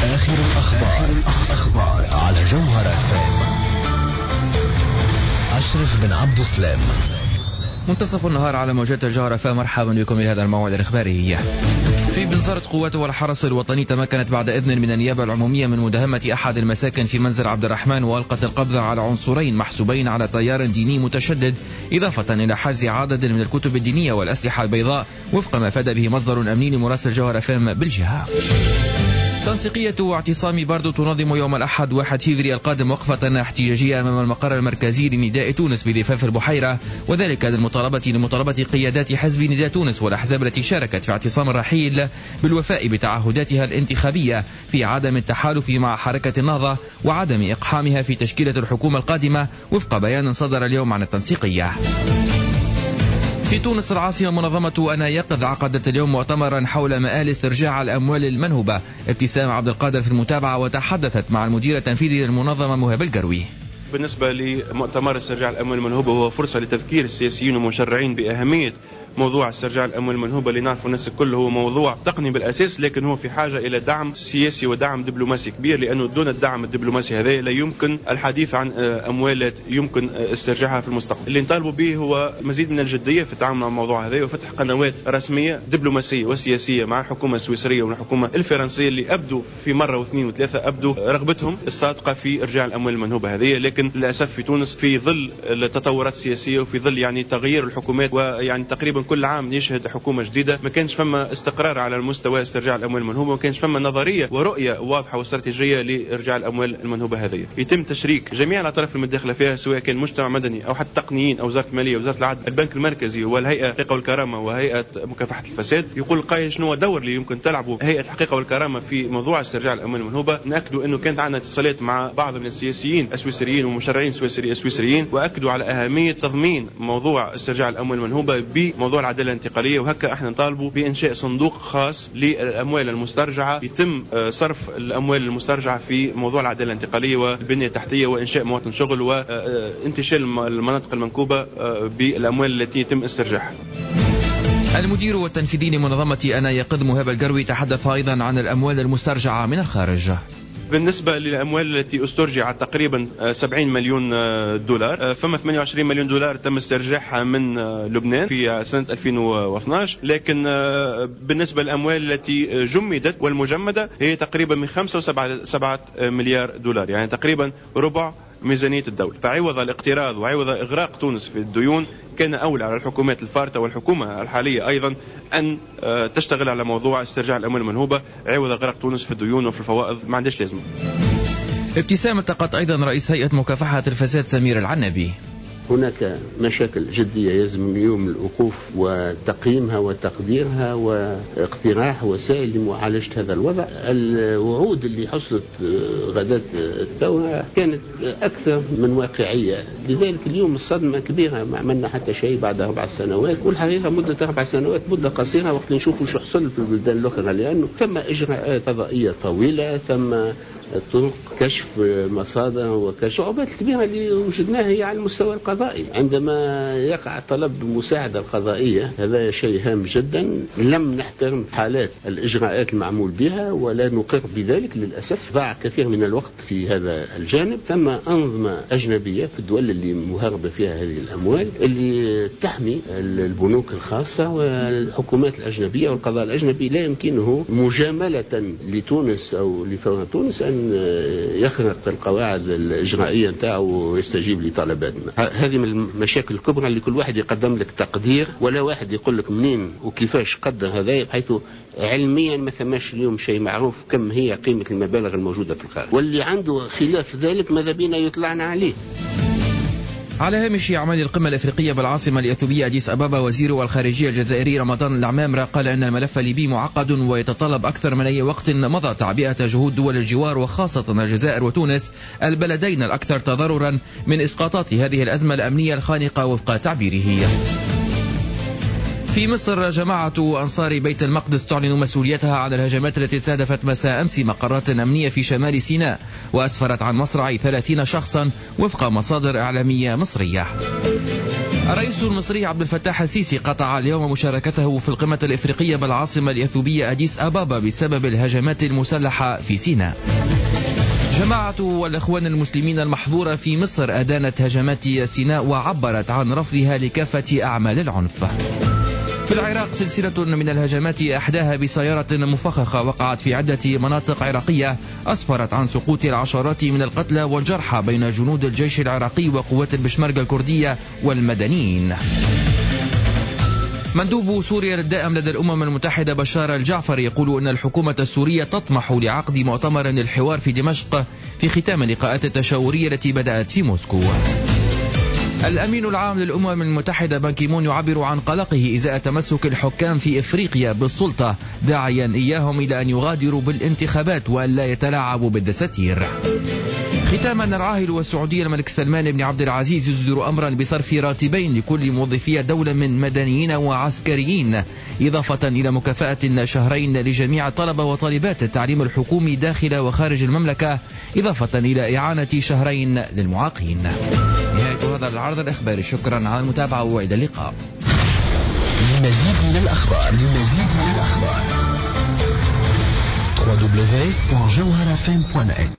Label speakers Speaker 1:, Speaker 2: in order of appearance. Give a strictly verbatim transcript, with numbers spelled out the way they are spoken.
Speaker 1: آخر الأخبار أخبار على جوهر اف ام. أشرف بن عبد السلام.
Speaker 2: منتصف النهار على موجات الجوهر اف ام. مرحبا بكم إلى هذا الموعد الإخباري. في بنزرة قوات والحرس الوطني تمكنت بعد إذن من النيابة العمومية من مداهمة أحد المساكن في منزل عبد الرحمن، وألقت القبض على عنصرين محسوبين على تيار ديني متشدد، إضافة إلى حجز عدد من الكتب الدينية والأسلحة البيضاء، وفق ما أفاد به مصدر أمني لمراسل جوهر اف ام بالجهة. تنسيقية اعتصام باردو تنظم يوم الأحد واحد فبراير القادم وقفة احتجاجية أمام المقر المركزي لنداء تونس بضفاف البحيرة، وذلك للمطالبة لمطالبة قيادات حزب نداء تونس والأحزاب التي شاركت في اعتصام الرحيل بالوفاء بتعهداتها الانتخابية في عدم التحالف مع حركة النهضة وعدم إقحامها في تشكيلة الحكومة القادمة، وفق بيان صدر اليوم عن التنسيقية. في تونس العاصمة منظمة أنا يقظ عقدت اليوم مؤتمرا حول مآل استرجاع الأموال المنهوبة. ابتسام عبد القادر في المتابعة وتحدثت مع المدير التنفيذي للمنظمة مهاب القروي.
Speaker 3: بالنسبة لمؤتمر استرجاع الأموال المنهوبة هو فرصة لتذكير السياسيين والمشرعين بأهمية موضوع استرجاع الأموال المنهوبة اللي نعرف الناس الكل هو موضوع تقني بالأساس، لكن هو في حاجة إلى دعم سياسي ودعم دبلوماسي كبير، لأنه دون الدعم الدبلوماسي هذا لا يمكن الحديث عن أموال يمكن استرجاعها في المستقبل. اللي نطالبوا به هو مزيد من الجدية في التعامل مع الموضوع هذا، وفتح قنوات رسمية دبلوماسية وسياسية مع الحكومة السويسرية والحكومة الفرنسية اللي أبدوا في مرة واثنين وثلاثة أبدوا رغبتهم الصادقة في إرجاع الأموال المنهوبة هذه، لكن للأسف في تونس في ظل التطورات السياسية وفي ظل يعني تغيير الحكومات، ويعني تقريبا كل عام يشهد حكومة جديدة، ما كانش فما استقرار على المستوى استرجاع الأموال المنهوبة، ما كانش فما نظرية ورؤية واضحة واستراتيجية لإرجاع الأموال المنهوبة هذه. يتم تشريك جميع الأطراف المتداخلة فيها، سواء كان مجتمع مدني أو حتى تقنيين أو وزارة المالية وزارة العدل، البنك المركزي والهيئة الحقيقة والكرامة وهيئة مكافحة الفساد. يقول القائد شنو دور اللي يمكن تلعبه هيئة الحقيقة والكرامة في موضوع استرجاع الأموال المنهوبة. نأكدوا أنه كانت عندنا اتصالات مع بعض من السياسيين السويسريين ومشرعين السويسريين، وأكدوا على أهمية تضمين موضوع استرجاع الأموال المنهوبة بموضوع العدالة الانتقالية، وهكا احنا نطالبوا بإنشاء صندوق خاص للأموال المسترجعة، يتم صرف الأموال المسترجعة في موضوع العدالة الانتقالية والبنية التحتية وإنشاء مواطن شغل وانتشال المناطق المنكوبة بالأموال التي يتم استرجاعها.
Speaker 2: المدير التنفيذي لمنظمة أنا يقظ مهاب القروي تحدث أيضا عن الأموال المسترجعة من الخارج.
Speaker 3: بالنسبة للأموال التي استرجعت تقريبا سبعين مليون دولار، فما ثمانية وعشرين مليون دولار تم استرجاعها من لبنان في سنة ألفين واثني عشر، لكن بالنسبة للأموال التي جمدت والمجمدة هي تقريبا من خمسة وسبعة مليار دولار، يعني تقريبا ربع ميزانية الدولة. فعوض الاقتراض وعوض إغراق تونس في الديون، كان أولى على الحكومات الفارطة والحكومة الحالية أيضا أن تشتغل على موضوع استرجاع الأموال المنهوبة، عوض إغراق تونس في الديون وفي الفوائض ما عندش لازمة.
Speaker 2: ابتسام التقط أيضا رئيس هيئة مكافحة الفساد سمير العنبي.
Speaker 4: هناك مشاكل جدية يجب اليوم الوقوف وتقييمها وتقديرها واقتراح وسائل لمعالجة هذا الوضع. الوعود اللي حصلت غداة الثورة كانت أكثر من واقعية، لذلك اليوم الصدمة كبيرة، ما عملنا حتى شيء بعد أربع سنوات، والحقيقة مدة أربع سنوات مدة قصيرة وقت نشوفوا شو حصل في البلدان الأخرى، لأنه ثم إجراءات قضائية طويلة، ثم طرق كشف مصادر وكشف صعوبات كبيرة اللي وجدناها هي على المستوى القضائي. عندما يقع طلب المساعدة القضائية هذا شيء هام جدا، لم نحترم حالات الإجراءات المعمول بها ولا نقر بذلك للأسف. ضاع كثير من الوقت في هذا الجانب. ثم أنظمة أجنبية في الدول اللي مهربة فيها هذه الأموال اللي تحمي البنوك الخاصة والحكومات الأجنبية، والقضاء الأجنبي لا يمكنه مجاملة لتونس أو لثورة تونس أن يخرق القواعد الإجرائية نتاعه ويستجيب لطلباتنا. هذه من المشاكل الكبرى اللي كل واحد يقدم لك تقدير، ولا واحد يقول لك منين وكيفاش قدر هذا، بحيث علميا ما ثماش اليوم شيء معروف كم هي قيمة المبالغ الموجودة في الخارج، واللي عنده خلاف ذلك ماذا بينا يطلعنا عليه.
Speaker 2: على هامش أعمال القمة الأفريقية بالعاصمة الإثيوبية أديس أبابا، وزير الخارجية الجزائري رمضان العمامرة قال أن الملف الليبي معقد ويتطلب أكثر من أي وقت مضى تعبئة جهود دول الجوار وخاصة الجزائر وتونس، البلدين الأكثر تضررا من إسقاطات هذه الأزمة الأمنية الخانقة وفق تعبيره. في مصر جماعة أنصار بيت المقدس تعلن مسؤوليتها عن الهجمات التي استهدفت مساء أمس مقرات أمنية في شمال سيناء، وأسفرت عن مصرع ثلاثين شخصا وفق مصادر إعلامية مصرية. الرئيس المصري عبد الفتاح السيسي قطع اليوم مشاركته في القمة الإفريقية بالعاصمة الإثيوبية أديس أبابا بسبب الهجمات المسلحة في سيناء. جماعة والإخوان المسلمين المحظورة في مصر أدانت هجمات سيناء وعبرت عن رفضها لكافة أعمال العنف. في العراق سلسلة من الهجمات أحداها بسيارة مفخخة وقعت في عدة مناطق عراقية أسفرت عن سقوط العشرات من القتلى والجرحى بين جنود الجيش العراقي وقوات البشمركة الكردية والمدنيين. مندوب سوريا الدائم لدى الأمم المتحدة بشار الجعفر يقول أن الحكومة السورية تطمح لعقد مؤتمر للحوار في دمشق في ختام اللقاءات التشاورية التي بدأت في موسكو. الأمين العام للأمم المتحدة بان كي-مون يعبر عن قلقه إزاء تمسك الحكام في إفريقيا بالسلطة، داعيا إياهم إلى أن يغادروا بالانتخابات وأن لا يتلاعبوا بالدساتير. ختاما، الراهل والسعودية الملك سلمان بن عبد العزيز يصدر أمرا بصرف راتبين لكل موظفي الدولة من مدنيين وعسكريين، إضافة إلى مكافأة شهرين لجميع طلبة وطالبات التعليم الحكومي داخل وخارج المملكة، إضافة إلى إعانة شهرين للمعاقين. نهاية هذا العرض الإخباري، شكرا على المتابعة وإلى اللقاء.
Speaker 1: للمزيد من الأخبار للمزيد من الأخبار دبليو دبليو دبليو دوت جوهر إف إم دوت نت